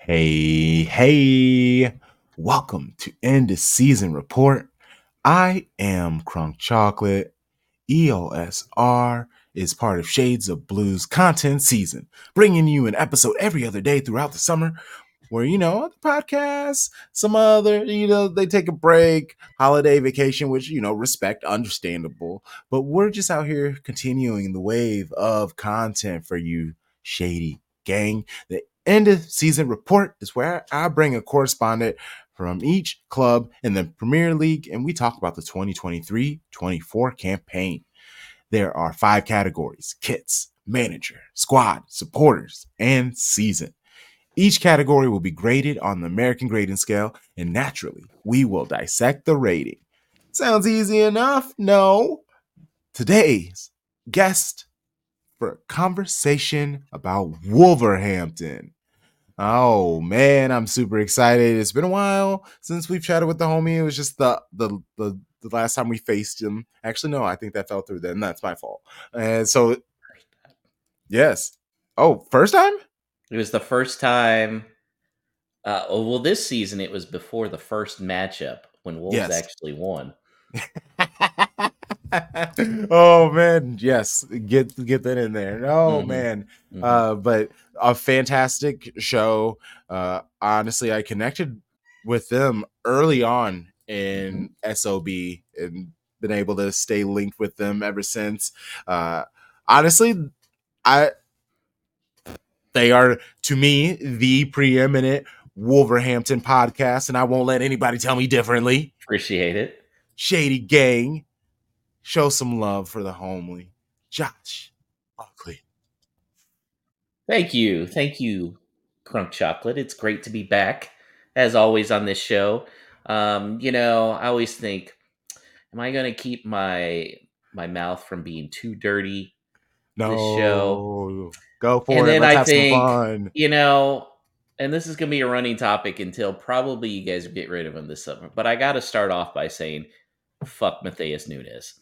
Hey, welcome to End of Season Report. I am Crunk Chocolate. EOSR is part of Shades of Blues content season, bringing you an episode every other day throughout the summer where, other podcasts, some other, they take a break, holiday vacation, which, respect, understandable. But we're just out here continuing the wave of content for you, Shady Gang. The end of season report is where I bring a correspondent from each club in the Premier League, and we talk about the 2023-24 campaign. There are 5 categories: kits, manager, squad, supporters, and season. Each category will be graded on the American grading scale, and naturally, we will dissect the rating. Sounds easy enough? No. Today's guest for a conversation about Wolverhampton. Oh man, I'm super excited. It's been a while since we've chatted with the homie. It was just the last time we faced him. Actually, no, I think that fell through then. That's my fault. And so, yes. Oh, first time? It was the first time. This season it was before the first matchup when Wolves actually won. Oh man, yes, get that in there. Oh man, but a fantastic show. Honestly, I connected with them early on in SOB and been able to stay linked with them ever since. Honestly, they are, to me, the preeminent Wolverhampton podcast, and I won't let anybody tell me differently. Appreciate it. Shady Gang, show some love for the homely Josh Buckley. Thank you, Crunk Chocolate. It's great to be back, as always, on this show. I always think, am I going to keep my mouth from being too dirty this show? No, go for And it. then Let's I have some think, fun. and this is going to be a running topic until probably you guys get rid of him this summer. But I got to start off by saying, fuck Matheus Nunes.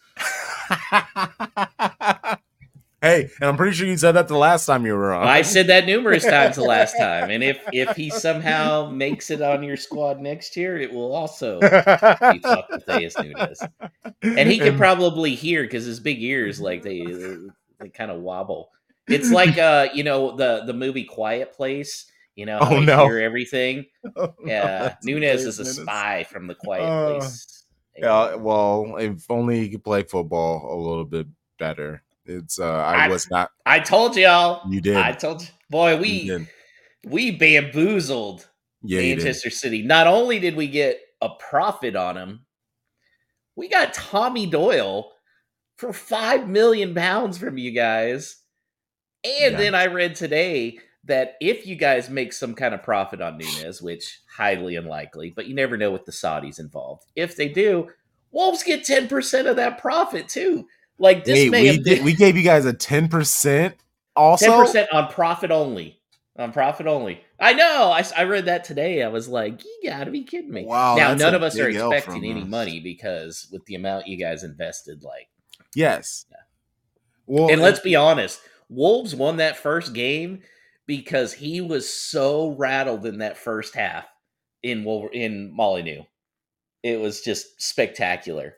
Hey, and I'm pretty sure you said that the last time you were on. I said that numerous times the last time. And if he somehow makes it on your squad next year, it will also be fuck Matheus Nunes. And he could probably hear because his big ears, like they kind of wobble. It's like the movie Quiet Place. You know how hear everything. Yeah, Nunes is a spy from the Quiet Place. Yeah, well, if only he could play football a little bit better. It's I was not. I told y'all. You did. I told you, boy. We bamboozled Manchester City. Not only did we get a profit on him, we got Tommy Doyle for £5 million from you guys. And then I read today that if you guys make some kind of profit on Nunes, which highly unlikely, but you never know with the Saudis involved. If they do, Wolves get 10% of that profit too. Like this we gave you guys a 10% also? 10% on profit only. On profit only. I know. I read that today. I was like, you gotta be kidding me. Wow. Now none of us are expecting any money because with the amount you guys invested, yes. Yeah. Well, and let's be honest, Wolves won that first game because he was so rattled in that first half in Molineux. It was just spectacular.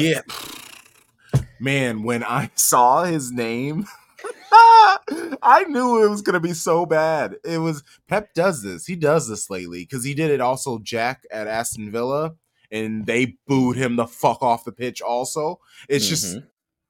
Man, when I saw his name, I knew it was going to be so bad. It was Pep does this. He does this lately because he did it also Jack at Aston Villa and they booed him the fuck off the pitch also. It's just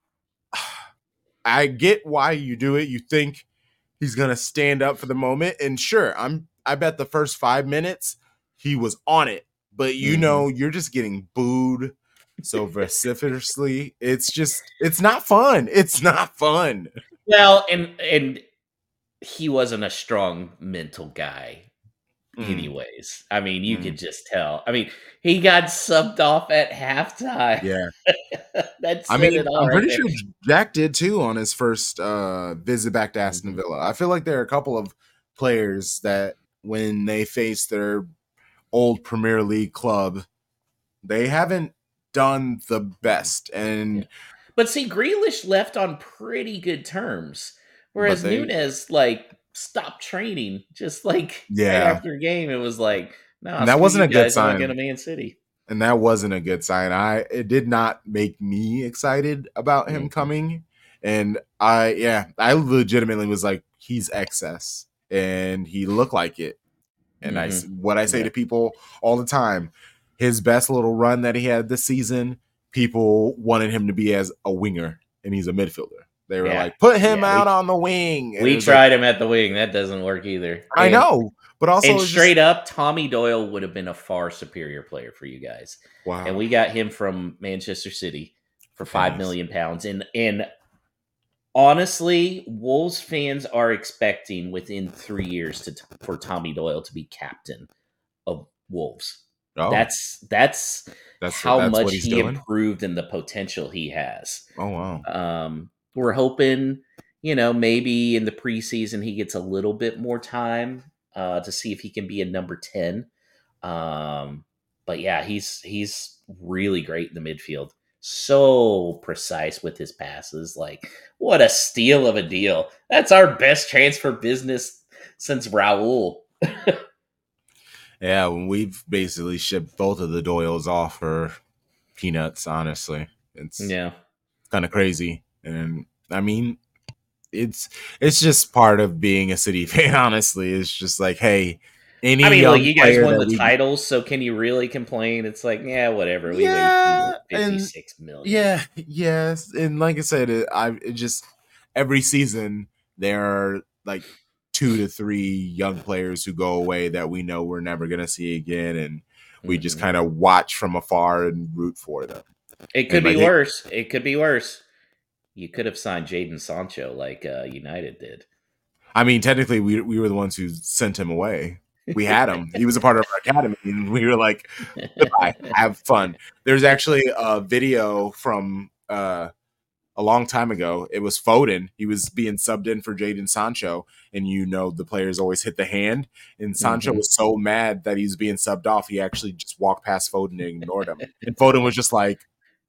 I get why you do it. You think he's going to stand up for the moment, and sure, I bet the first 5 minutes he was on it. But you're just getting booed so vociferously. It's not fun. It's not fun. Well, and he wasn't a strong mental guy anyways. I mean, you could just tell. I mean, he got subbed off at halftime. Yeah. I'm pretty sure Jack did too on his first visit back to Aston Villa. I feel like there are a couple of players that when they face their old Premier League club, they haven't done the best. But see, Grealish left on pretty good terms, whereas Nunes stopped training just like right after a game. It was like, no, that wasn't a good sign. I want to go to Man City. And that wasn't a good sign. It did not make me excited about him coming. And I legitimately was like, he's excess, and he looked like it. And I say to people all the time, his best little run that he had this season, people wanted him to be as a winger, and he's a midfielder. They were like, put him out on the wing. And we tried him at the wing. That doesn't work either. I know. But also, and straight up, Tommy Doyle would have been a far superior player for you guys. Wow. And we got him from Manchester City for £5 million. And honestly, Wolves fans are expecting within 3 years for Tommy Doyle to be captain of Wolves. Oh. That's how much he improved and the potential he has. Oh, wow. We're hoping, maybe in the preseason he gets a little bit more time to see if he can be a number 10. But yeah, he's really great in the midfield. So precise with his passes. Like, what a steal of a deal. That's our best transfer business since Raul. Yeah, we've basically shipped both of the Doyles off for peanuts, honestly. It's kind of crazy. And I mean, it's just part of being a City fan, honestly. It's just like, hey, you guys won the titles, so can you really complain? It's like, yeah, whatever. We made 56 million. Yeah, yes. And like I said, it just every season there are like 2 to 3 young players who go away that we know we're never going to see again, and we just kind of watch from afar and root for them. It could be worse. It could be worse. You could have signed Jadon Sancho like United did. I mean, technically, we were the ones who sent him away. We had him. He was a part of our academy, and we were like, goodbye, have fun. There's actually a video from a long time ago. It was Foden. He was being subbed in for Jadon Sancho, and the players always hit the hand. And Sancho was so mad that he was being subbed off, he actually just walked past Foden and ignored him. And Foden was just like,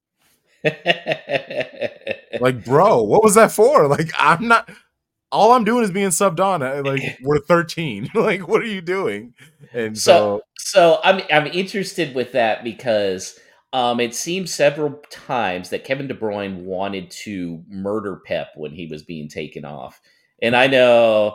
bro, what was that for? Like, all I'm doing is being subbed on. Like, we're 13. Like, what are you doing? And so I'm interested with that because it seemed several times that Kevin De Bruyne wanted to murder Pep when he was being taken off. And I know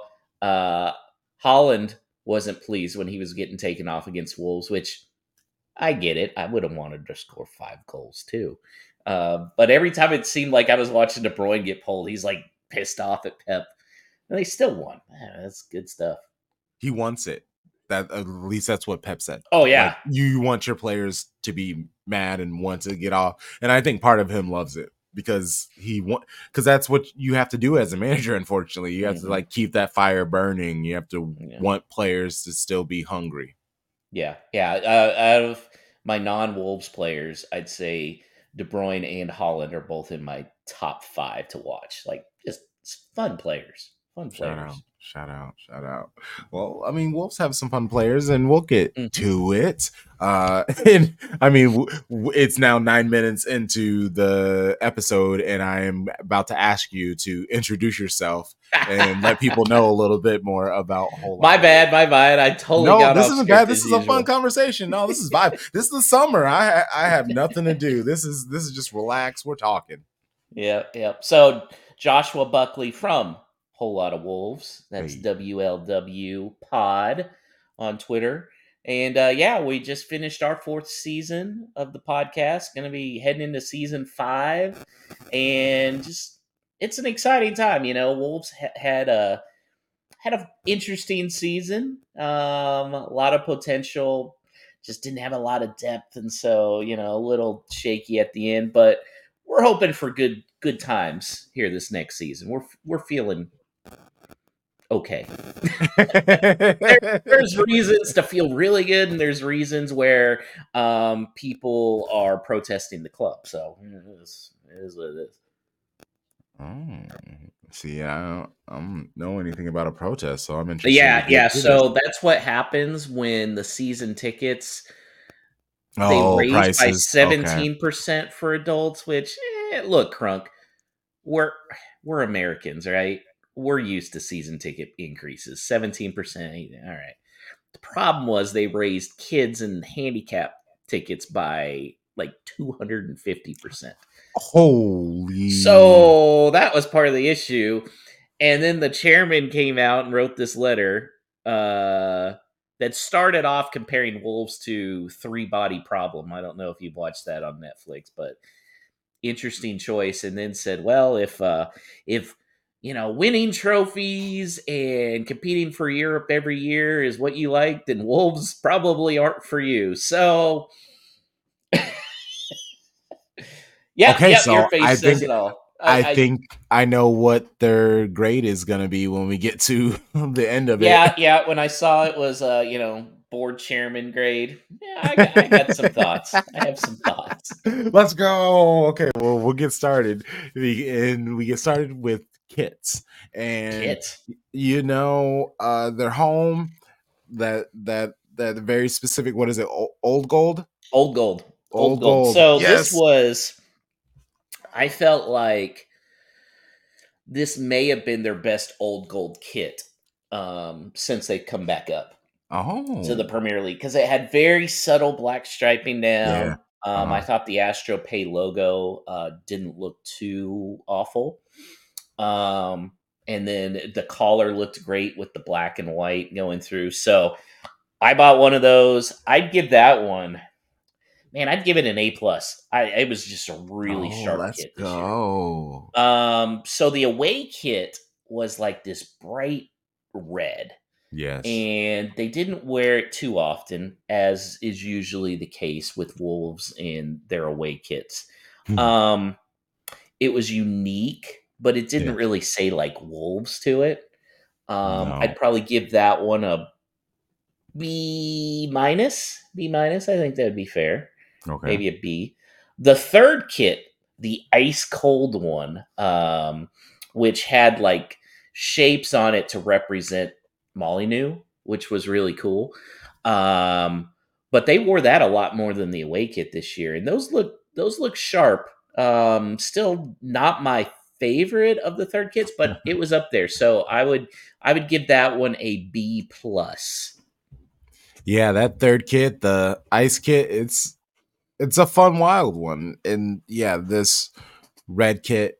Haaland wasn't pleased when he was getting taken off against Wolves, which I get it. I would have wanted to score 5 goals too. But every time it seemed like I was watching De Bruyne get pulled, he's like pissed off at Pep. And they still won. Man, that's good stuff. He wants it. That at least that's what Pep said. Oh yeah, like, you want your players to be mad and want to get off, and I think part of him loves it because because that's what you have to do as a manager. Unfortunately, you have to like keep that fire burning. You have to want players to still be hungry. Yeah. Out of my non-Wolves players, I'd say De Bruyne and Haaland are both in my top 5 to watch. Like, just fun players. Fun players. Shout out. Well, I mean, Wolves have some fun players, and we'll get to it. And I mean, it's now 9 minutes into the episode, and I am about to ask you to introduce yourself and let people know a little bit more about Whole Lot. My bad. I totally got this isn't bad. This is a fun conversation. No, this is vibe. This is the summer. I have nothing to do. This is just relax. We're talking. Yeah. So Joshua Buckley from Whole Lot of Wolves. That's WLW Pod on Twitter. And we just finished our 4th season of the podcast. Going to be heading into season 5, and just it's an exciting time. Wolves had a interesting season. A lot of potential, just didn't have a lot of depth, and so a little shaky at the end. But we're hoping for good times here this next season. We're feeling okay. There's reasons to feel really good, and there's reasons where people are protesting the club. So it is what it is. See, I don't know anything about a protest, so I'm interested. Yeah. So that's what happens when the season tickets they raise by 17% for adults. Which look, Crunk, we're Americans, right? we're used to season ticket increases, 17%. All right. The problem was they raised kids and handicap tickets by like 250%. Holy. So that was part of the issue. And then the chairman came out and wrote this letter that started off comparing Wolves to Three Body Problem. I don't know if you've watched that on Netflix, but interesting choice. And then said, well, if winning trophies and competing for Europe every year is what you like, then Wolves probably aren't for you. So so your face says it all. I think I know what their grade is going to be when we get to the end of it. Yeah. When I saw it was, board chairman grade. Yeah, I got some thoughts. I have some thoughts. Let's go. Okay, well, we'll get started. We get started with Kits. And their home, that very specific, what is it? Old Gold? Old Gold. So yes. This was, I felt like this may have been their best Old Gold kit since they've come back up to the Premier League, because it had very subtle black striping down. Yeah. I thought the Astro Pay logo didn't look too awful. And then the collar looked great with the black and white going through. So I bought one of those. I'd give that one, man, I'd give it an A+. It was just a really sharp kit this year. So the away kit was like this bright red. Yes. And they didn't wear it too often, as is usually the case with Wolves in their away kits. It was unique, but it didn't really say like Wolves to it. No. I'd probably give that one a B-. I think that would be fair. Okay. Maybe a B. The third kit, the ice cold one, which had like shapes on it to represent Molyneux, which was really cool. But they wore that a lot more than the away kit this year, and those look sharp. Still not my favorite of the third kits, but it was up there. So I would give that one a B+. Yeah, that third kit, the ice kit, it's a fun, wild one. And yeah, this red kit.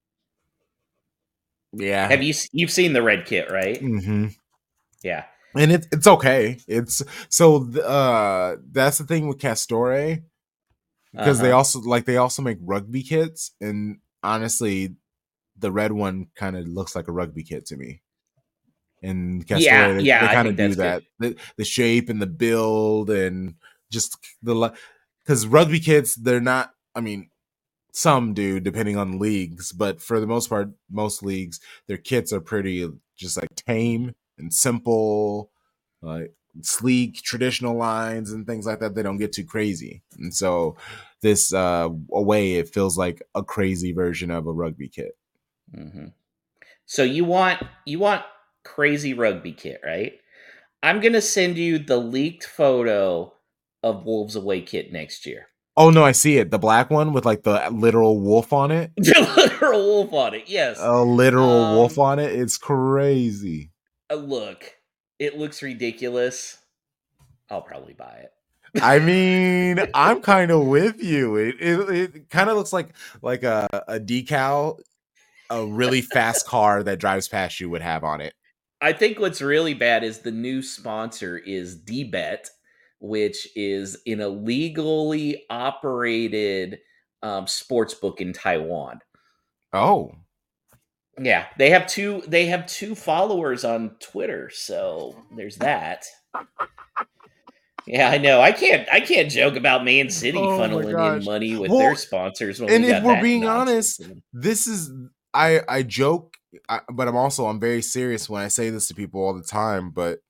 Yeah. You've seen the red kit, right? Mm-hmm. Yeah. And it's okay. It's so that's the thing with Castore, because they also make rugby kits, and honestly, the red one kind of looks like a rugby kit to me. And Castore, they kind of do that. The shape and the build and just because rugby kits, they're not, I mean, some do depending on leagues, but for the most part, most leagues, their kits are pretty just like tame and simple, like sleek, traditional lines and things like that. They don't get too crazy. And so this away, it feels like a crazy version of a rugby kit. Mm-hmm. So you want crazy rugby kit, right? I'm gonna send you the leaked photo of Wolves away kit next year. Oh no, I see it. The black one with like the literal wolf on it. The literal wolf on it, yes. A literal wolf on it. It's crazy. Look, it looks ridiculous. I'll probably buy it. I mean, I'm kind of with you. It kind of looks like a decal a really fast car that drives past you would have on it. I think what's really bad is the new sponsor is DBet, which is an illegally operated sports book in Taiwan. Oh, yeah, they have two followers on Twitter, so there's that. Yeah, I know. I can't joke about Man City funneling in money with their sponsors. And if we're being honest, this is I joke, but I'm very serious when I say this to people all the time. But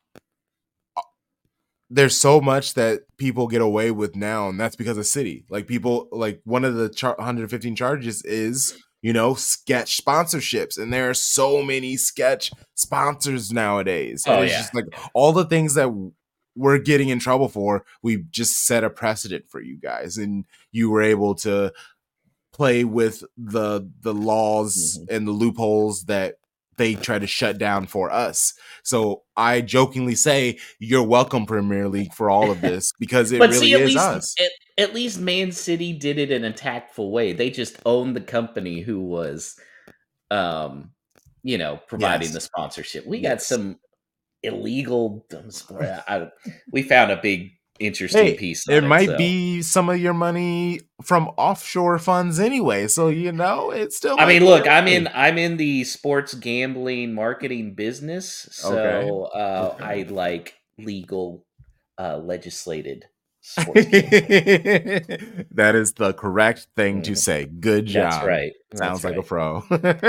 there's so much that people get away with now, and that's because of City. Like people, like one of the 115 charges is sketch sponsorships, and there are so many sketch sponsors nowadays. And it's just like all the things that we're getting in trouble for, we just set a precedent for you guys, and you were able to play with the laws and the loopholes that they try to shut down for us. So I jokingly say, you're welcome, Premier League, for all of this, because it really is us. At least Man City did it in a tactful way. They just owned the company who was, providing the sponsorship. We got some illegal. We found a big interesting piece. It might be some of your money from offshore funds anyway, so it's still. I mean, look, I'm in the sports gambling marketing business, so I like legal, legislated sports gambling. That is the correct thing to say. Good job. That's right. Sounds like a pro.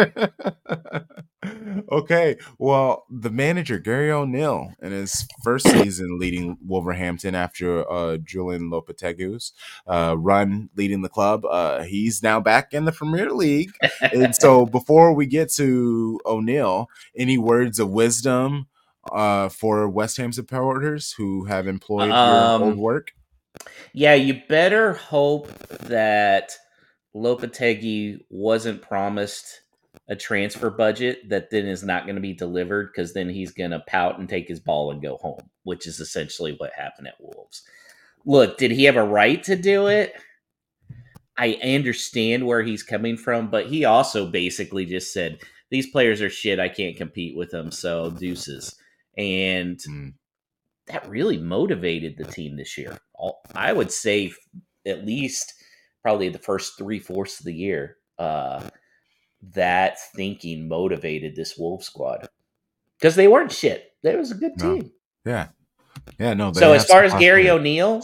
Okay, well, the manager Gary O'Neill in his first season leading Wolverhampton after Julian Lopetegui's run leading the club, he's now back in the Premier League. And so, before we get to O'Neill, any words of wisdom for West Ham supporters who have employed your old work? Yeah, you better hope that Lopetegui wasn't promised a transfer budget that then is not going to be delivered, because then he's going to pout and take his ball and go home, which is essentially what happened at Wolves. Look, did he have a right to do it? I understand where he's coming from, but he also basically just said, these players are shit, I can't compete with them, so deuces. And that really motivated the team this year. I would say at least probably the first 3/4 of the year, that thinking motivated this Wolves squad, because they weren't shit. There was a good team. Yeah. No. So as far as Gary O'Neill,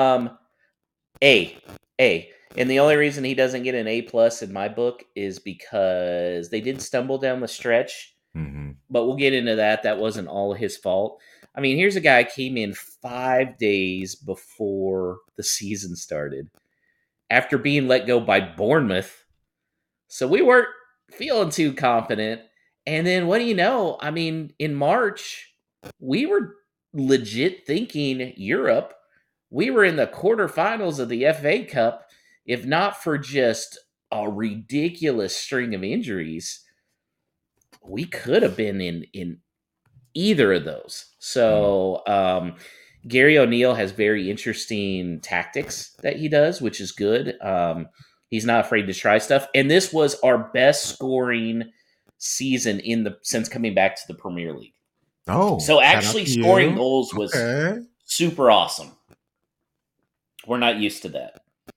A. And the only reason he doesn't get an A+ in my book is because they did stumble down the stretch. Mm-hmm. But we'll get into that. That wasn't all his fault. I mean, here's a guy who came in 5 days before the season started after being let go by Bournemouth. So we weren't feeling too confident. And then what do you know? I mean, in March, we were legit thinking Europe. We were in the quarterfinals of the FA Cup. If not for just a ridiculous string of injuries, we could have been in either of those. So Gary O'Neill has very interesting tactics that he does, which is good. He's not afraid to try stuff. And this was our best scoring season since coming back to the Premier League. Oh, so actually scoring goals was super awesome. We're not used to that.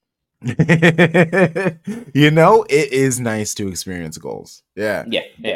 It is nice to experience goals. Yeah.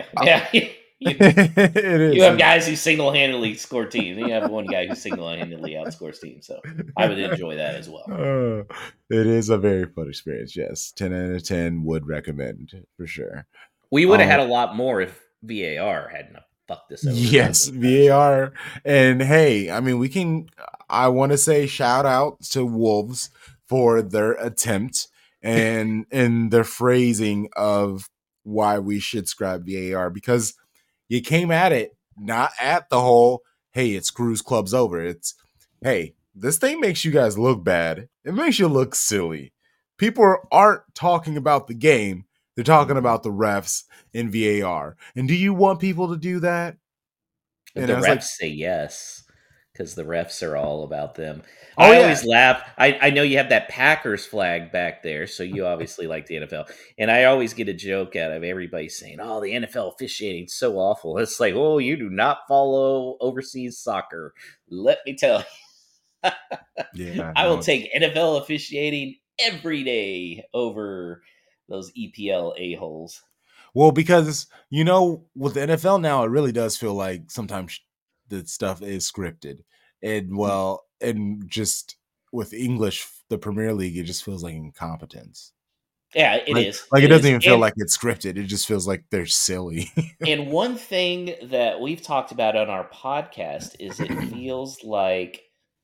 It is. You have guys who single-handedly score teams. You have one guy who single-handedly outscores teams. So I would enjoy that as well. It is a very fun experience. Yes, 10 out of 10 would recommend for sure. We would have had a lot more if VAR hadn't fucked this over. Yes, VAR. And hey, I mean, I want to say shout out to Wolves for their attempt and their phrasing of why we should scrap VAR, because you came at it not at the whole, hey, it screws clubs over. It's, hey, this thing makes you guys look bad. It makes you look silly. People aren't talking about the game. They're talking about the refs in VAR. And do you want people to do that? And the refs say yes, because the refs are all about them. I always laugh. I know you have that Packers flag back there, so you obviously like the NFL. And I always get a joke out of everybody saying, oh, the NFL officiating's so awful. It's like, oh, you do not follow overseas soccer. Let me tell you. I will take NFL officiating every day over those EPL a-holes. Well, because, with the NFL now, it really does feel like sometimes the stuff is scripted. And just with English, the Premier League, it just feels like incompetence. Yeah, it is. Like, it doesn't even feel like it's scripted. It just feels like they're silly. And one thing that we've talked about on our podcast is it feels like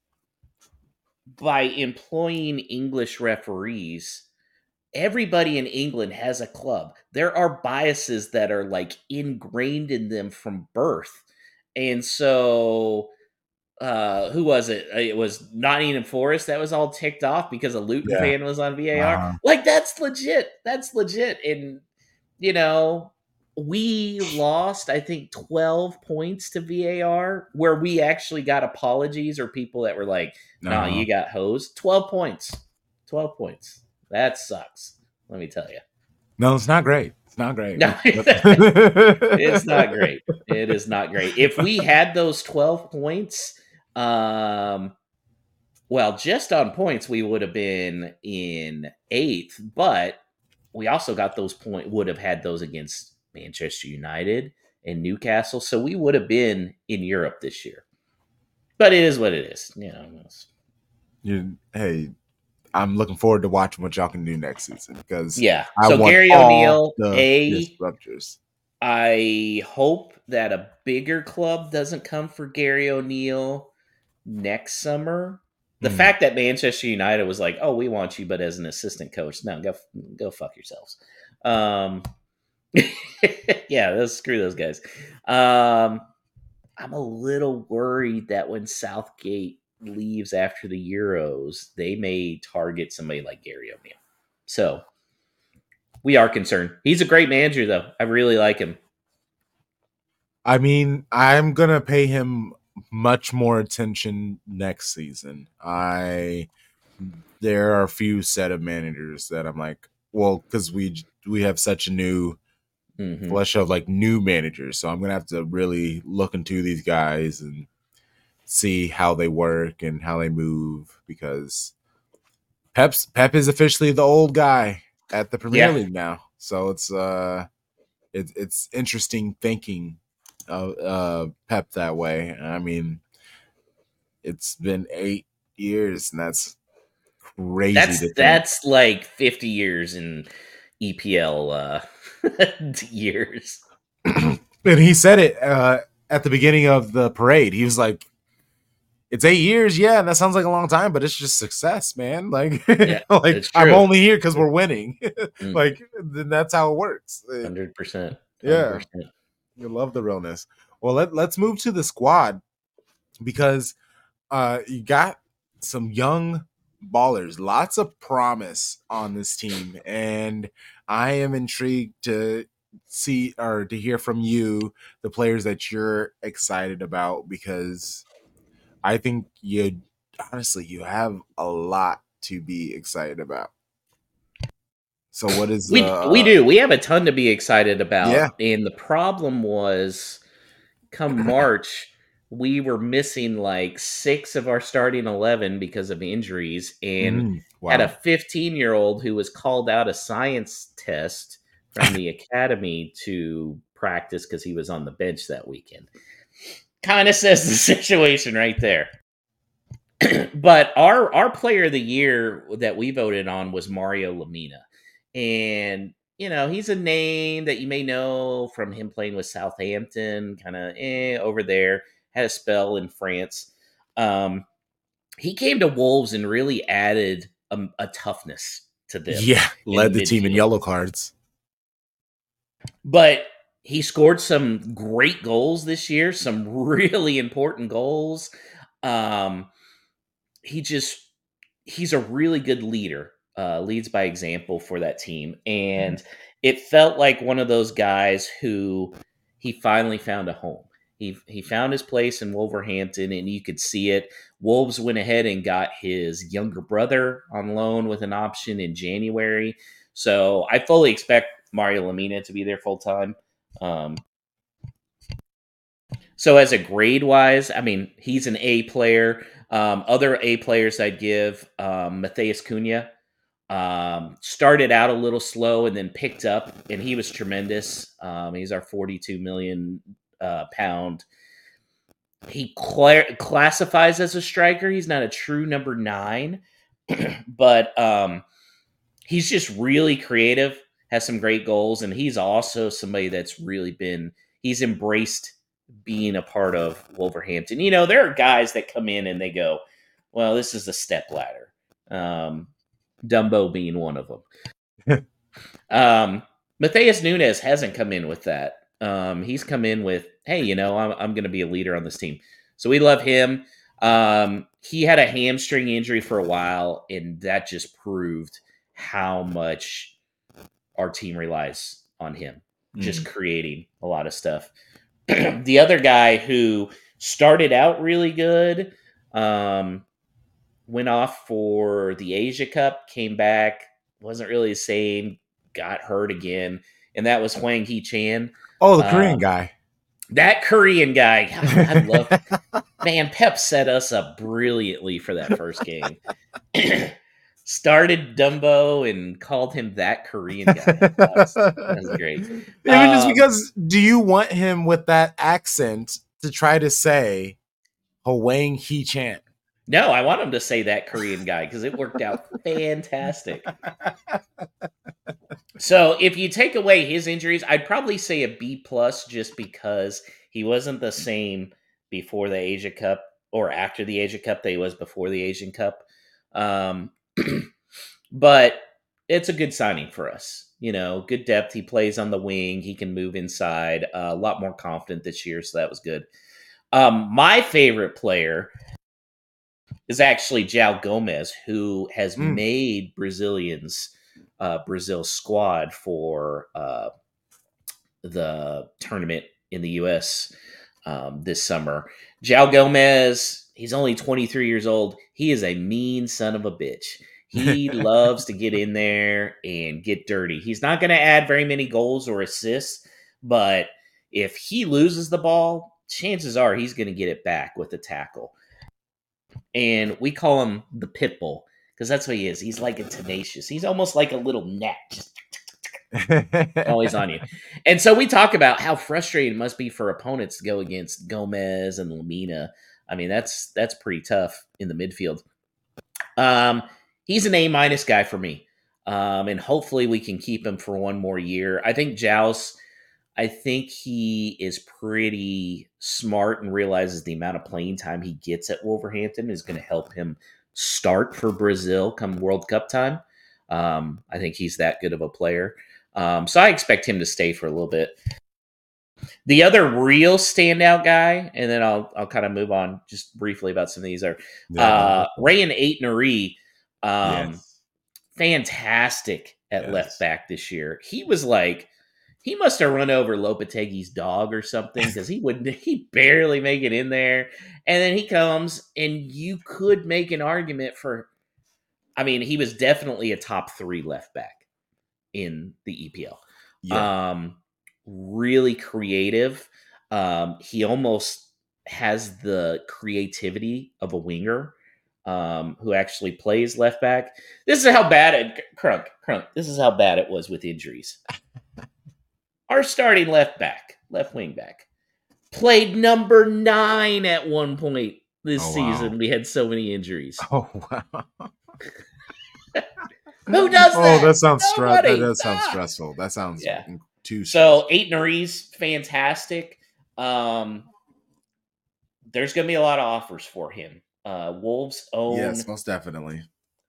by employing English referees, everybody in England has a club. There are biases that are like ingrained in them from birth. And so, who was it? It was Nottingham Forest that was all ticked off because a Luton fan was on VAR. Like, that's legit. That's legit. And, we lost, I think, 12 points to VAR, where we actually got apologies or people that were like, nah, you got hosed. 12 points. 12 points. That sucks. Let me tell you. No, it's not great. It's not great. No, it's not great. It is not great. If we had those 12 points, well, just on points, we would have been in 8th, but we also got those would have had those against Manchester United and Newcastle, so we would have been in Europe this year. But it is what it is. Hey, I'm looking forward to watching what y'all can do next season because So Gary O'Neill, disruptors. I hope that a bigger club doesn't come for Gary O'Neill next summer. The fact that Manchester United was like, "Oh, we want you, but as an assistant coach." No, go fuck yourselves. Yeah, screw those guys. I'm a little worried that when Southgate leaves after the Euros, they may target somebody like Gary O'Neill. So we are concerned. He's a great manager, though. I really like him. I mean, I'm gonna pay him much more attention next season. There are a few set of managers that I'm like, well, because we have such a new flesh of like new managers, so I'm gonna have to really look into these guys and see how they work and how they move because Pep is officially the old guy at the Premier League now. So it's interesting thinking of Pep that way. I mean, it's been 8 years, and that's crazy. That's like 50 years in EPL years. And he said it at the beginning of the parade. He was like, "It's 8 years, yeah, and that sounds like a long time, but it's just success, man. Like, like I'm only here because we're winning. Like, then that's how it works. 100%. Yeah, you love the realness. Well, let's move to the squad because you got some young ballers, lots of promise on this team, and I am intrigued to see or to hear from you the players that you're excited about because I think you have a lot to be excited about. So what is we do. We have a ton to be excited about. Yeah. And the problem was come March, we were missing like 6 of our starting 11 because of injuries and had a 15-year-old who was called out a science test from the academy to practice because he was on the bench that weekend. Kind of says the situation right there. But our player of the year that we voted on was Mario Lemina. And, he's a name that you may know from him playing with Southampton, kind of over there, had a spell in France. He came to Wolves and really added a toughness to them. Yeah, led the team in yellow cards. But he scored some great goals this year, some really important goals. He's a really good leader, leads by example for that team. And it felt like one of those guys who he finally found a home. He found his place in Wolverhampton, and you could see it. Wolves went ahead and got his younger brother on loan with an option in January. So I fully expect Mario Lemina to be there full time. So as a grade wise, I mean, he's an A player. Other A players I'd give Matheus Cunha. Started out a little slow and then picked up, and he was tremendous. He's our 42 million pound. He classifies as a striker. He's not a true number 9, but he's just really creative, has some great goals, and he's also somebody that's really he's embraced being a part of Wolverhampton. There are guys that come in and they go, well, this is a step ladder. Dumbo being one of them. Matheus Nunes hasn't come in with that. He's come in with, hey, I'm going to be a leader on this team. So we love him. He had a hamstring injury for a while, and that just proved how much our team relies on him. just creating a lot of stuff. The other guy who started out really good, went off for the Asia Cup, came back, wasn't really the same, got hurt again, and that was Hwang Hee-chan. Oh, the Korean guy. That Korean guy. I love man, Pep set us up brilliantly for that first game. Started Dumbo and called him that Korean guy. That was great. Even just because, do you want him with that accent to try to say Hwang Hee-chan? No, I want him to say that Korean guy because it worked out fantastic. So if you take away his injuries, I'd probably say a B plus just because he wasn't the same before the Asia Cup or after the Asia Cup that he was before the Asian Cup. But it's a good signing for us. Good depth. He plays on the wing. He can move inside. A lot more confident this year, so that was good. My favorite player is actually João Gomes, who has made Brazil's squad for the tournament in the U.S. This summer. João Gomes, he's only 23 years old. He is a mean son of a bitch. He loves to get in there and get dirty. He's not going to add very many goals or assists, but if he loses the ball, chances are he's going to get it back with a tackle. And we call him the pit bull because that's what he is. He's like a tenacious. He's almost like a little gnat, just always on you. And so we talk about how frustrating it must be for opponents to go against Gomez and Lamina. I mean, that's pretty tough in the midfield. He's an A- guy for me. And hopefully we can keep him for one more year. I think Joust, I think he is pretty smart and realizes the amount of playing time he gets at Wolverhampton is going to help him start for Brazil come World Cup time. I think he's that good of a player. So I expect him to stay for a little bit. The other real standout guy, and then I'll kind of move on just briefly about some of these, are Rayan Aït-Nouri. Fantastic at left back this year. He was like, he must have run over Lopetegui's dog or something because he barely make it in there. And then he comes, and you could make an argument for, I mean, he was definitely a top 3 left back in the EPL. Yeah. Really creative. He almost has the creativity of a winger who actually plays left back. This is how bad Crunk. This is how bad it was with injuries. Our starting left wing back, played number 9 at one point this season. Wow. We had so many injuries. Oh, wow. Who does that? Oh, that sounds stressful. That does sound stressful. That sounds too stressful. So Aït-Nouri's fantastic. There's going to be a lot of offers for him. Wolves own... Yes, most definitely.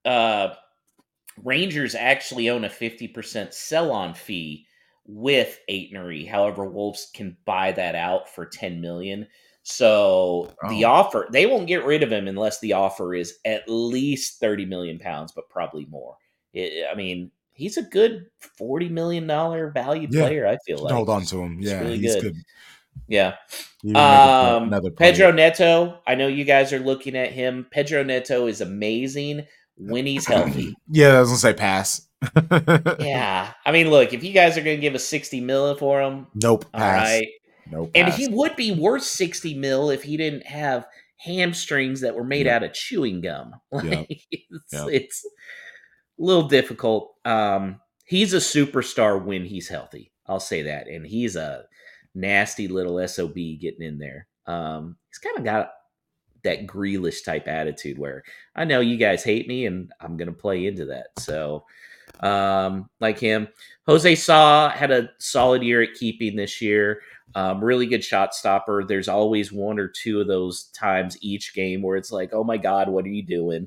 Rangers actually own a 50% sell-on fee with Aït-Nouri. However, Wolves can buy that out for $10 million. So the offer, they won't get rid of him unless the offer is at least £30 million, but probably more. I mean, he's a good $40 million value player, I feel like. Hold on to him. Yeah, really he's good. Yeah. Pedro Neto, I know you guys are looking at him. Pedro Neto is amazing when he's healthy. Yeah, I was going to say pass. Yeah. I mean, look, if you guys are going to give us 60 million for him. Nope. All right. Nope. And he would be worth 60 million if he didn't have hamstrings that were made out of chewing gum. It's a little difficult. He's a superstar when he's healthy. I'll say that. And he's a nasty little SOB getting in there. He's kind of got that Grealish type attitude where I know you guys hate me and I'm going to play into that. So like him, Jose Sa had a solid year at keeping this year. Really good shot stopper. There's always one or two of those times each game where it's like, oh my God, what are you doing?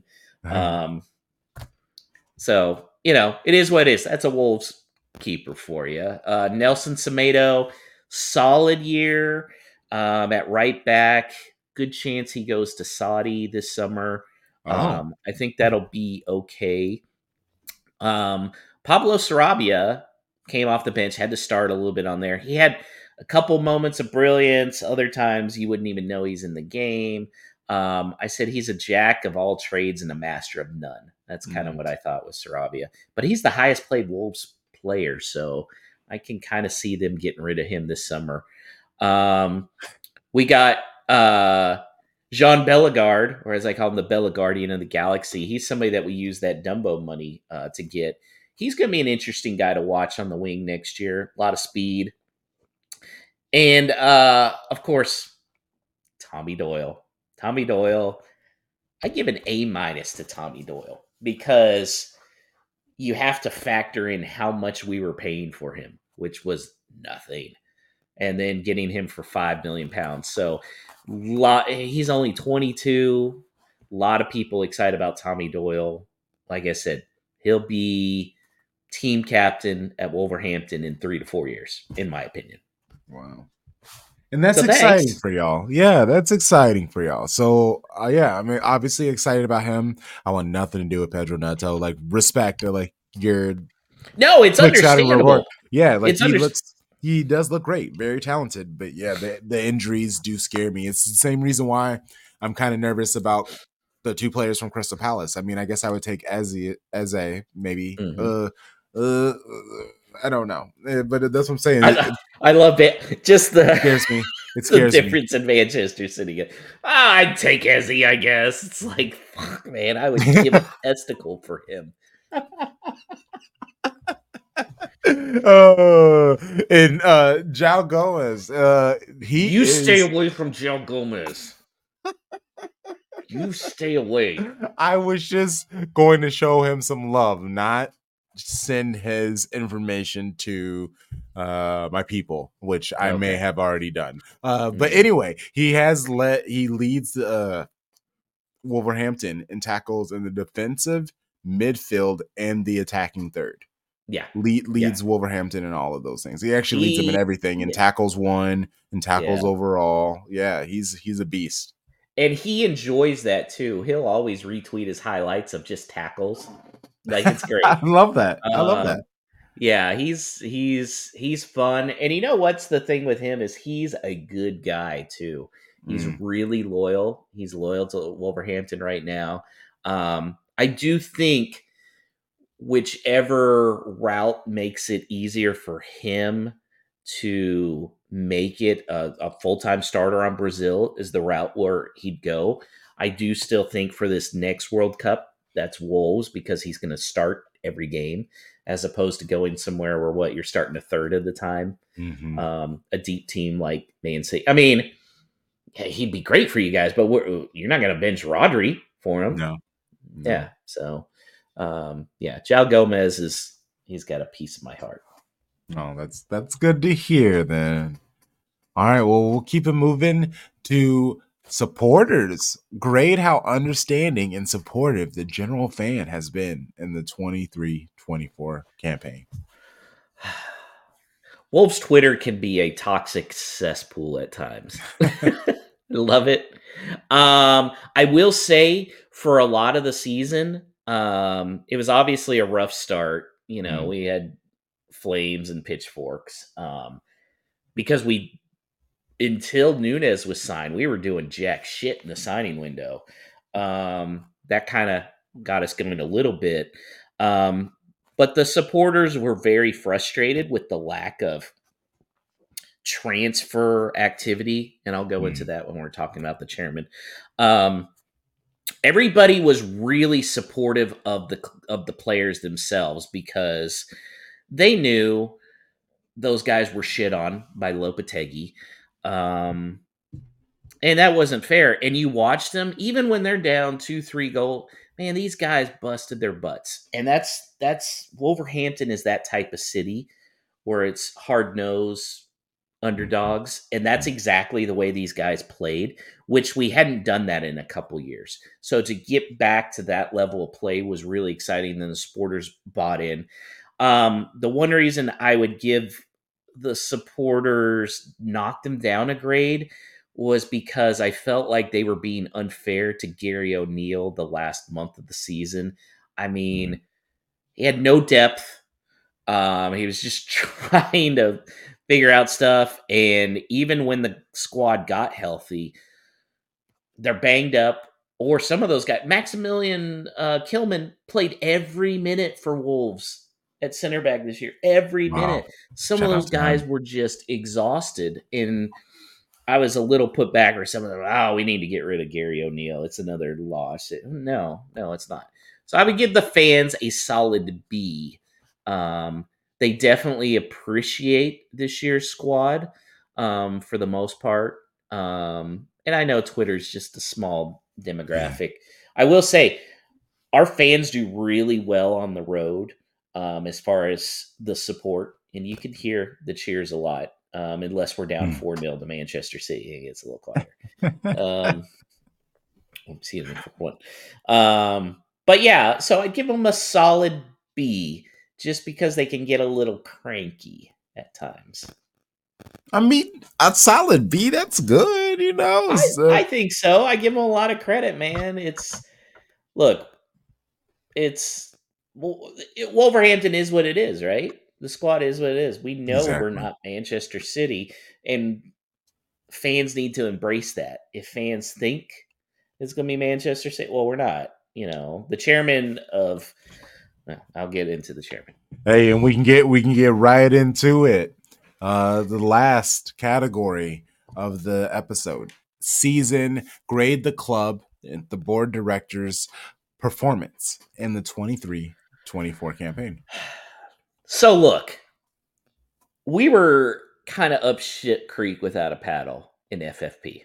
So, it is what it is. That's a Wolves keeper for you. Nelson Semedo, solid year at right back. Good chance he goes to Saudi this summer. I think that'll be okay. Pablo Sarabia, came off the bench, had to start a little bit on there. He had a couple moments of brilliance. Other times you wouldn't even know he's in the game. I said he's a jack of all trades and a master of none. That's kind of what I thought with Sarabia. But he's the highest played Wolves player, so I can kind of see them getting rid of him this summer. We got Jean Bellegarde, or as I call him, the Bellegardian of the Galaxy. He's somebody that we use that Dumbo money to get. He's going to be an interesting guy to watch on the wing next year. A lot of speed. And, of course, Tommy Doyle. Tommy Doyle, I give an A- to Tommy Doyle because you have to factor in how much we were paying for him, which was nothing. And then getting him for £5 million. So he's only 22. A lot of people excited about Tommy Doyle. Like I said, he'll be team captain at Wolverhampton in 3 to 4 years, in my opinion. Wow. And that's exciting for y'all. Yeah, that's exciting for y'all. So, yeah, I mean, obviously excited about him. I want nothing to do with Pedro Neto. Like, respect or like your... No, it's understandable. Yeah, like he does look great. Very talented. But yeah, the injuries do scare me. It's the same reason why I'm kind of nervous about the 2 players from Crystal Palace. I mean, I guess I would take Eze maybe. I don't know, but that's what I'm saying. I love it. Just it scares me. It scares the difference in Manchester City. I'd take Eze, I guess. It's like, fuck, man, I would give a testicle for him. And João Gomez, you stay away from João Gomez. You stay away. I was just going to show him some love, not send his information to my people, which I may have already done. But anyway, he leads Wolverhampton in tackles in the defensive, midfield, and the attacking third. Yeah. Leads Wolverhampton in all of those things. He actually leads them in everything, in tackles won, and tackles overall. Yeah, he's a beast. And he enjoys that too. He'll always retweet his highlights of just tackles. Like, it's great. I love that. I love that. Yeah, he's fun. And you know what's the thing with him is he's a good guy too. He's really loyal. He's loyal to Wolverhampton right now. I do think whichever route makes it easier for him to make it a full-time starter on Brazil is the route where he'd go. I do still think for this next World Cup, that's Wolves, because he's going to start every game as opposed to going somewhere where you're starting a third of the time. A deep team like Man City. I mean, he'd be great for you guys, but you're not going to bench Rodri for him. No. Yeah. So, João Gomez he's got a piece of my heart. Oh, that's good to hear then. All right, well, we'll keep it moving to supporters. Great how understanding and supportive the general fan has been in the 23-24 campaign. Wolves Twitter can be a toxic cesspool at times. Love it. I will say for a lot of the season, it was obviously a rough start. You know, we had flames and pitchforks because until Nunes was signed, we were doing jack shit in the signing window. That kind of got us going a little bit. But the supporters were very frustrated with the lack of transfer activity. And I'll go into that when we're talking about the chairman. Everybody was really supportive of the players themselves because they knew those guys were shit on by Lopetegui. And that wasn't fair. And you watch them, even when they're down 2-3 goal, man, these guys busted their butts. And that's Wolverhampton is that type of city where it's hard-nosed underdogs. And that's exactly the way these guys played, which we hadn't done that in a couple years. So to get back to that level of play was really exciting. Then the supporters bought in. The one reason I would give the supporters knock them down a grade was because I felt like they were being unfair to Gary O'Neill the last month of the season. I mean, he had no depth. He was just trying to figure out stuff. And even when the squad got healthy, they're banged up. Or some of those guys, Maximilian Kilman played every minute for Wolves at center back this year. Every minute. Some of those guys were just exhausted. And I was a little put back, or some of them, we need to get rid of Gary O'Neill. It's another loss. No, it's not. So I would give the fans a solid B. They definitely appreciate this year's squad for the most part. And I know Twitter's just a small demographic. I will say our fans do really well on the road as far as the support, and you can hear the cheers a lot. Unless we're down 4-0 to Manchester City, it gets a little quieter. Excuse me for one. But yeah, so I'd give them a solid B, just because they can get a little cranky at times. I mean, a solid B, that's good, you know. I think so. I give them a lot of credit, man. Wolverhampton is what it is, right? The squad is what it is. We know we're not Manchester City, and fans need to embrace that. If fans think it's going to be Manchester City, well, we're not. You know, the chairman of. I'll get into the chairman. Hey, and we can get right into it. The last category of the episode: season grade the club and the board directors' performance in the 23-24 campaign. So look, we were kind of up shit creek without a paddle in FFP.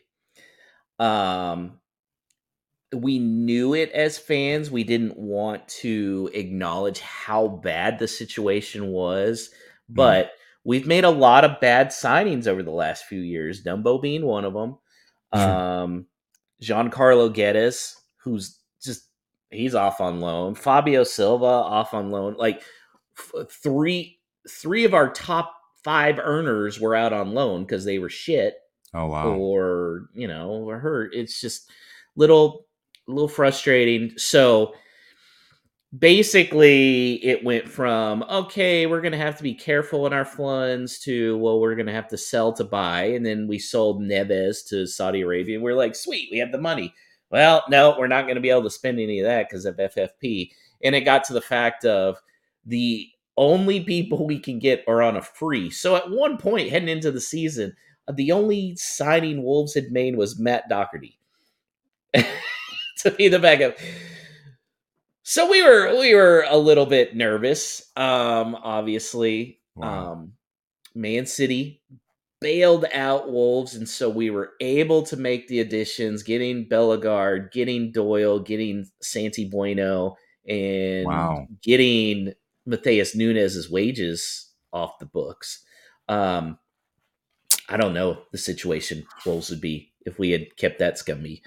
We knew it as fans. We didn't want to acknowledge how bad the situation was, but we've made a lot of bad signings over the last few years. Dumbo being one of them. Giancarlo Guedes, who's he's off on loan. Fabio Silva off on loan. Like three of our top 5 earners were out on loan because they were shit. Oh wow! Or were hurt. It's just little frustrating. So basically, it went from okay, we're gonna have to be careful in our funds to we're gonna have to sell to buy, and then we sold Neves to Saudi Arabia. And we're like, sweet, we have the money. Well, no, we're not going to be able to spend any of that because of FFP. And it got to the fact of the only people we can get are on a free. So at one point heading into the season, the only signing Wolves had made was Matt Doherty to be the backup. So we were a little bit nervous. Obviously, Man City bailed out Wolves, and so we were able to make the additions, getting Bellegarde, getting Doyle, getting Santi Bueno, and getting Matheus Nunes' wages off the books. I don't know the situation Wolves would be if we had kept that scummy.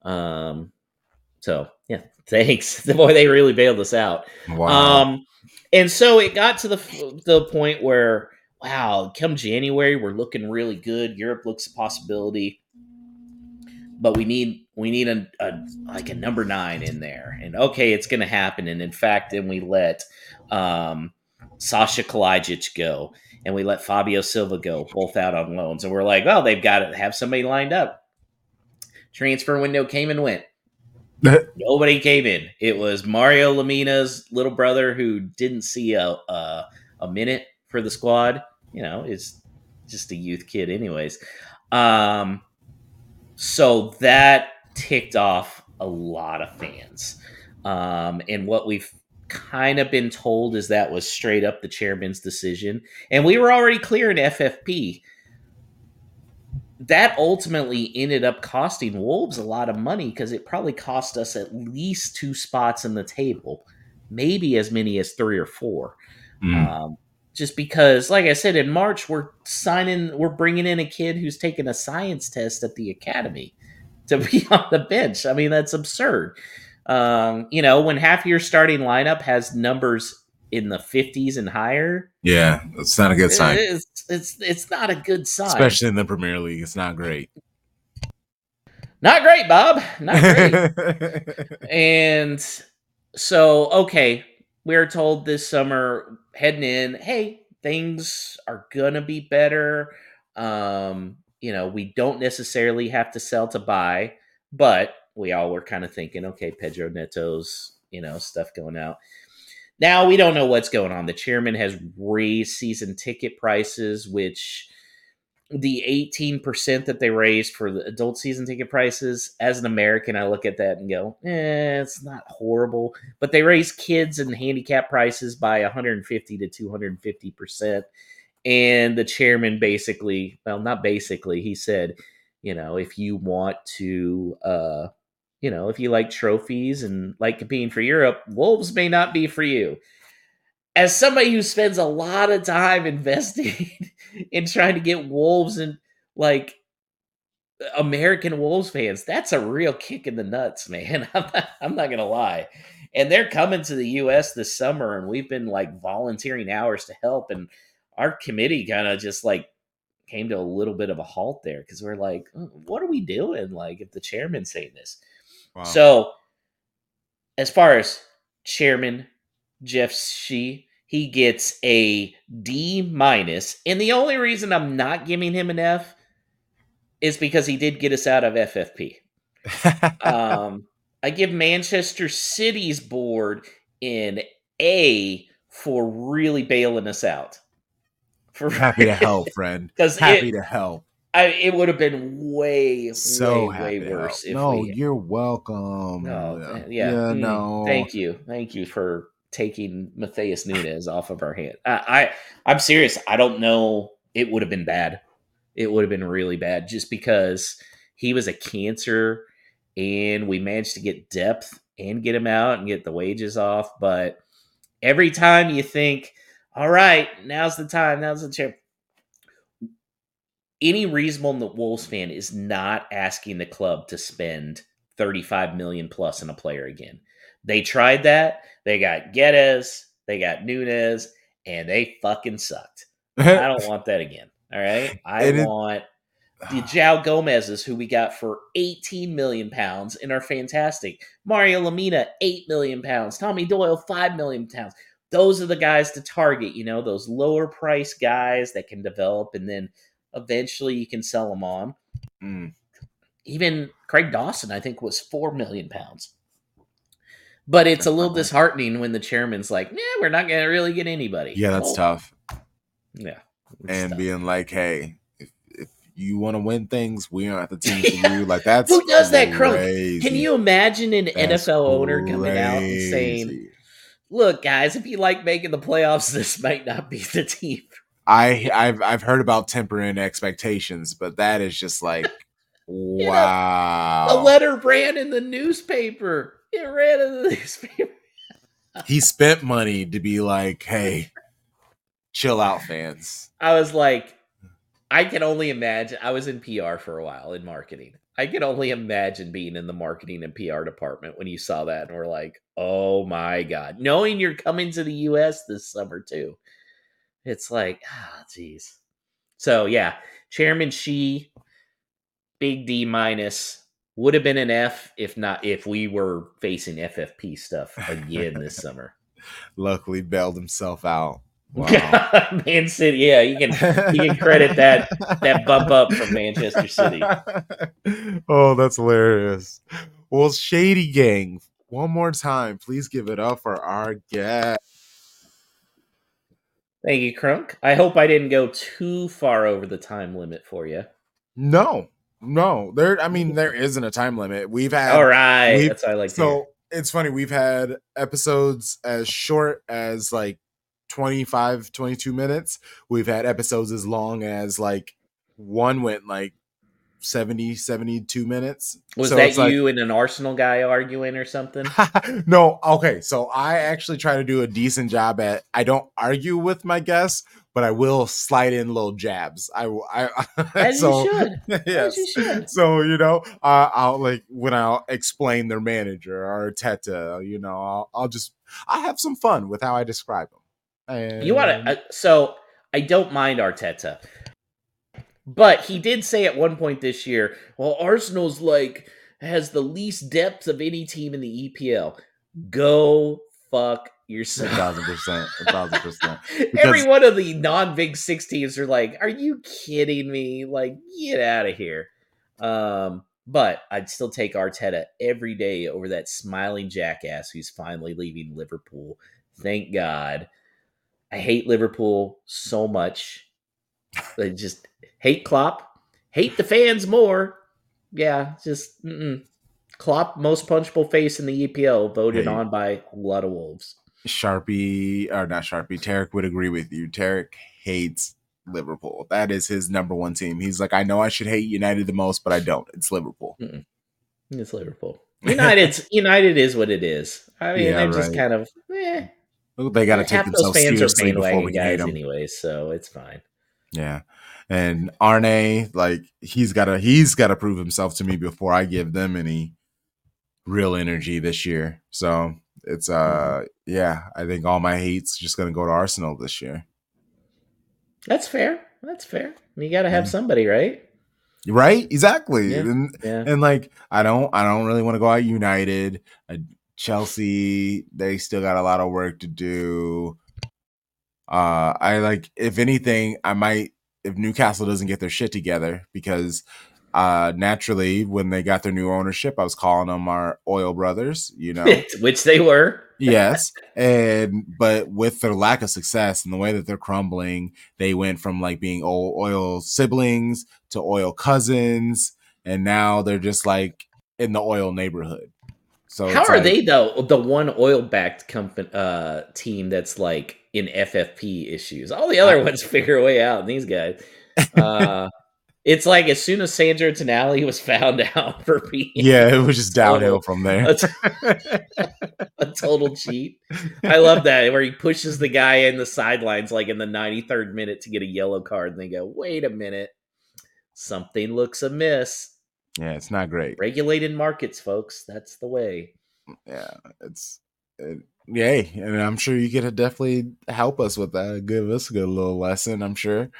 So yeah, thanks. Boy, they really bailed us out. Wow. And so it got to the point where, wow, come January, we're looking really good. Europe looks a possibility, but we need a number 9 in there. And okay, it's going to happen. And in fact, then we let Sasha Kalajic go, and we let Fabio Silva go, both out on loans. And we're like, well, they've got to have somebody lined up. Transfer window came and went. Nobody came in. It was Mario Lemina's little brother who didn't see a minute for the squad. Is just a youth kid anyways. So that ticked off a lot of fans. And what we've kind of been told is that was straight up the chairman's decision. And we were already clear in FFP. That ultimately ended up costing Wolves a lot of money because it probably cost us at least 2 spots in the table, maybe as many as 3 or 4. Just because, like I said, in March, we're bringing in a kid who's taken a science test at the academy to be on the bench. I mean, that's absurd. When half your starting lineup has numbers in the 50s and higher. Yeah, it's not a good sign. It's not a good sign. Especially in the Premier League. It's not great. Not great, Bob. Not great. And so, okay, we're told this summer heading in, hey, things are gonna be better. We don't necessarily have to sell to buy, but we all were kind of thinking, okay, Pedro Neto's, stuff going out. Now we don't know what's going on. The chairman has raised season ticket prices, which the 18% that they raised for the adult season ticket prices, as an American, I look at that and go, it's not horrible. But they raised kids and handicap prices by 150 to 250%. And the chairman basically, well, not basically, he said, if you want to, if you like trophies and like competing for Europe, Wolves may not be for you. As somebody who spends a lot of time investing in trying to get Wolves and like American Wolves fans, that's a real kick in the nuts, man. I'm not gonna lie. And they're coming to the U.S. this summer, and we've been like volunteering hours to help. And our committee kind of just like came to a little bit of a halt there because we're like, what are we doing? Like, if the chairman's saying this, wow. So as far as chairman Jeff Shi, he gets a D-. And the only reason I'm not giving him an F is because he did get us out of FFP. I give Manchester City's board an A for really bailing us out. Happy to help, friend. Happy to help. It would have been way worse. You're welcome. No, yeah. No. Thank you for taking Matheus Nunes off of our hand. I'm serious. I don't know. It would have been bad. It would have been really bad just because he was a cancer and we managed to get depth and get him out and get the wages off. But every time you think, all right, now's the time, now's the chance. Any reasonable Wolves fan is not asking the club to spend $35 million plus in a player again. They tried that. They got Guedes, they got Nunes, and they fucking sucked. I don't want that again. All right. I want the João Gomez's, who we got for 18 million pounds and are fantastic. Mario Lemina, 8 million pounds. Tommy Doyle, 5 million pounds. Those are the guys to target, those lower price guys that can develop and then eventually you can sell them on. Even Craig Dawson, I think, was 4 million pounds. But it's a little disheartening when the chairman's like, we're not going to really get anybody. Yeah, that's tough. Yeah. And tough. Being like, hey, if you want to win things, we aren't the team for you. Like, that's who does that, Crunk? Can you imagine an NFL owner coming out and saying, look, guys, if you like making the playoffs, this might not be the team. I've heard about tempering expectations, but that is just like, wow. The letter ran in the newspaper. It ran in the newspaper. He spent money to be like, hey, chill out, fans. I was like, I can only imagine. I was in PR for a while in marketing. I can only imagine being in the marketing and PR department when you saw that and we're like, oh my God. Knowing you're coming to the U.S. this summer too. It's like, geez. So yeah, Chairman Shi, big D-. Would have been an F if we were facing FFP stuff again this summer. Luckily bailed himself out. Wow. Man City, yeah, you can credit that bump up from Manchester City. Oh, that's hilarious. Well, Shady Gang, one more time, please give it up for our guest. Thank you, Crunk. I hope I didn't go too far over the time limit for you. No. There isn't a time limit. We've had. All right. That's what I like to hear. So it's funny. We've had episodes as short as like 25, 22 minutes. We've had episodes as long as like one went like 70, 72 minutes. Was that you and an Arsenal guy arguing or something? No. Okay. So I actually try to do a decent job at, I don't argue with my guests, but I will slide in little jabs. As you should. Yes. As you should. So, I'll like when I'll explain their manager or Arteta, I'll have some fun with how I describe them. And you want to, so I don't mind Arteta. But he did say at one point this year, well, Arsenal's has the least depth of any team in the EPL. Go fuck You're so 1,000%. 1,000%. Every one of the non-Big Six teams are like, "Are you kidding me? Like, get out of here." But I'd still take Arteta every day over that smiling jackass who's finally leaving Liverpool. Thank God. I hate Liverpool so much. I just hate Klopp. Hate the fans more. Yeah, just Klopp, most punchable face in the EPL, voted on by a lot of Wolves. Tarek would agree with you. Tarek hates Liverpool. That is his number one team. He's like, I know I should hate United the most, but I don't. It's Liverpool. It's Liverpool. United is what it is. I mean, they're just kind of they got to take themselves seriously before we hate them anyway, so it's fine. Yeah. And Arne, like he's got to prove himself to me before I give them any real energy this year. So it's I think all my hate's just gonna go to Arsenal this year. That's fair. You got to have somebody, right? Right? Exactly. And like I don't really want to go out United. Chelsea, they still got a lot of work to do. If anything, I might, if Newcastle doesn't get their shit together, because naturally when they got their new ownership, I was calling them our oil brothers, which they were. Yes. But with their lack of success and the way that they're crumbling, they went from like being oil siblings to oil cousins, and now they're just like in the oil neighborhood. So how are they though the one oil-backed company team that's like in FFP issues? All the other ones figure a way out, and these guys, it's like as soon as Sandro Tonali was found out for being, it was just downhill from there. A total cheat. I love that where he pushes the guy in the sidelines like in the 93rd minute to get a yellow card, and they go, "Wait a minute, something looks amiss." Yeah, it's not great. Regulated markets, folks. That's the way. Yeah, and I'm sure you could definitely help us with that. Give us a good little lesson, I'm sure.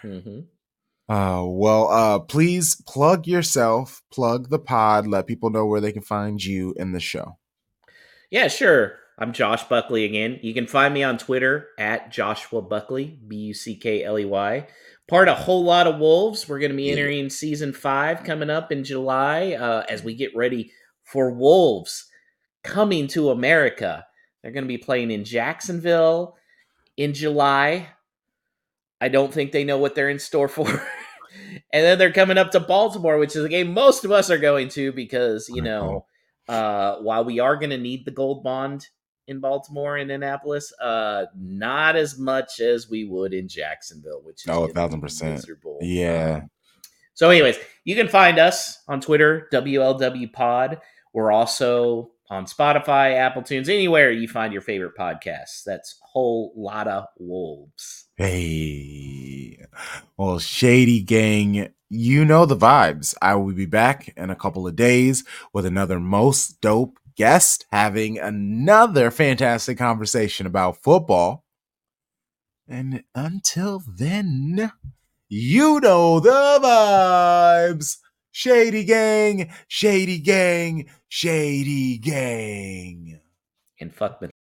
Please plug yourself, plug the pod, let people know where they can find you in the show. Yeah, sure. I'm Josh Buckley again. You can find me on Twitter at Joshua Buckley, Buckley. Part of Whole Lot of Wolves. We're going to be entering season 5 coming up in July as we get ready for Wolves coming to America. They're going to be playing in Jacksonville in July. I don't think they know what they're in store for. And then they're coming up to Baltimore, which is a game most of us are going to because, while we are going to need the gold bond in Baltimore and Indianapolis, not as much as we would in Jacksonville, which is 1,000%. Yeah. So anyways, you can find us on Twitter, WLW Pod. We're also on Spotify, Apple Tunes, anywhere you find your favorite podcasts. That's Whole Lotta Wolves. Hey. Well, Shady Gang, you know the vibes. I will be back in a couple of days with another most dope guest, having another fantastic conversation about football. And until then, you know the vibes. Shady Gang, Shady Gang, Shady Gang. And fuck the